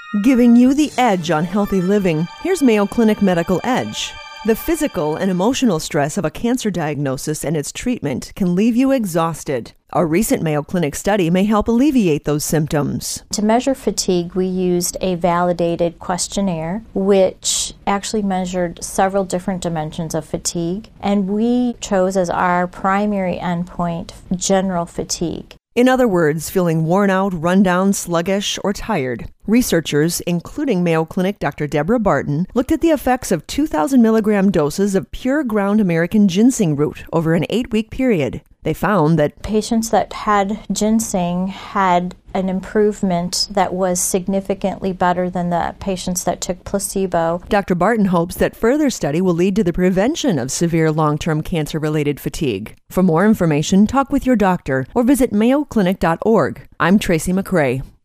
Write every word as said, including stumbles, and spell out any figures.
Giving you the edge on healthy living, here's Mayo Clinic Medical Edge. The physical and emotional stress of a cancer diagnosis and its treatment can leave you exhausted. A recent Mayo Clinic study may help alleviate those symptoms. To measure fatigue, we used a validated questionnaire, which actually measured several different dimensions of fatigue, and we chose as our primary endpoint general fatigue. In other words, feeling worn out, run down, sluggish, or tired. Researchers, including Mayo Clinic Doctor Deborah Barton, looked at the effects of two thousand milligram doses of pure ground American ginseng root over an eight-week period. They found that patients that had ginseng had an improvement that was significantly better than the patients that took placebo. Doctor Barton hopes that further study will lead to the prevention of severe long-term cancer-related fatigue. For more information, talk with your doctor or visit mayo clinic dot org. I'm Tracy McRae.